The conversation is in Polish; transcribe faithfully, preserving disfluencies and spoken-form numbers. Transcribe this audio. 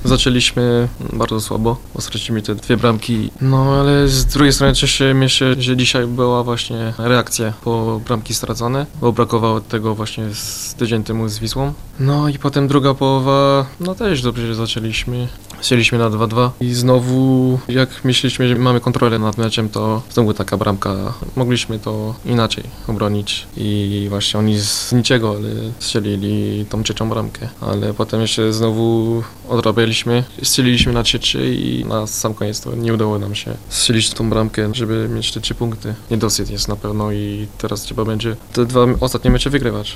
Zaczęliśmy bardzo słabo, bo straciliśmy te dwie bramki. No ale z drugiej strony cieszę mnie się, że dzisiaj była właśnie reakcja po bramki stracone, bo brakowało tego właśnie z tydzień temu z Wisłą. No i potem druga połowa, no też dobrze zaczęliśmy. Chcieliśmy na dwa dwa i znowu jak myśleliśmy, że mamy kontrolę nad meczem, to znowu taka bramka. Mogliśmy to inaczej obronić i właśnie oni z niczego, ale strzelili tą trzecią bramkę. Ale potem jeszcze znowu odrabialiśmy, strzeliliśmy na trzy trzy i na sam koniec to nie udało nam się strzelić tą bramkę, żeby mieć te trzy punkty. Niedosyt jest na pewno i teraz trzeba będzie te dwa ostatnie mecze wygrywać.